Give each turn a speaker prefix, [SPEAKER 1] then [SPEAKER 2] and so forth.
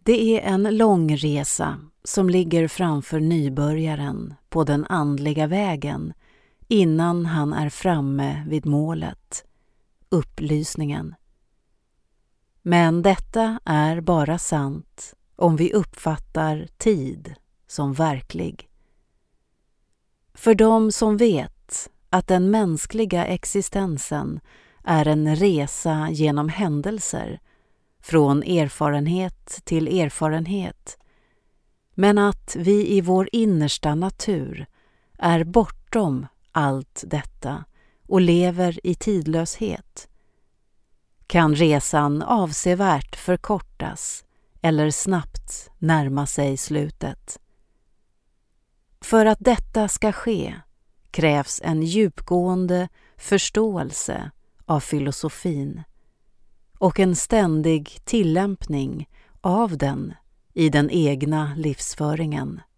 [SPEAKER 1] Det är en lång resa som ligger framför nybörjaren på den andliga vägen innan han är framme vid målet, upplysningen. Men detta är bara sant om vi uppfattar tid som verklig. För de som vet att den mänskliga existensen är en resa genom händelser, från erfarenhet till erfarenhet, men att vi i vår innersta natur är bortom allt detta och lever i tidlöshet, kan resan avsevärt förkortas eller snabbt närma sig slutet. För att detta ska ske krävs en djupgående förståelse av filosofin och en ständig tillämpning av den i den egna livsföringen.